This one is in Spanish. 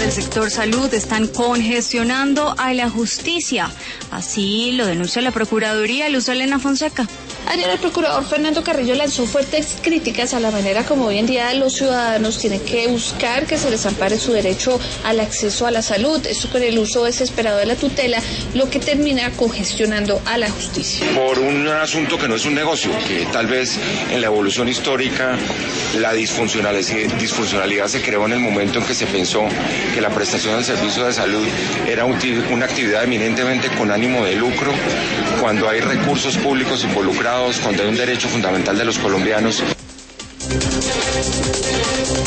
del sector salud están congestionando a la justicia. Así lo denuncia la Procuraduría. Luz Helena Fonseca. Ayer el procurador Fernando Carrillo lanzó fuertes críticas a la manera como hoy en día los ciudadanos tienen que buscar que se les ampare su derecho al acceso a la salud. Esto con el uso desesperado de la tutela, lo que termina congestionando a la justicia. Por un asunto que no es un negocio, que tal vez en la evolución histórica la disfuncionalidad se creó en el momento en que se pensó que la prestación del servicio de salud era una actividad eminentemente con ánimo de lucro, cuando hay recursos públicos involucrados, cuando hay un derecho fundamental de los colombianos.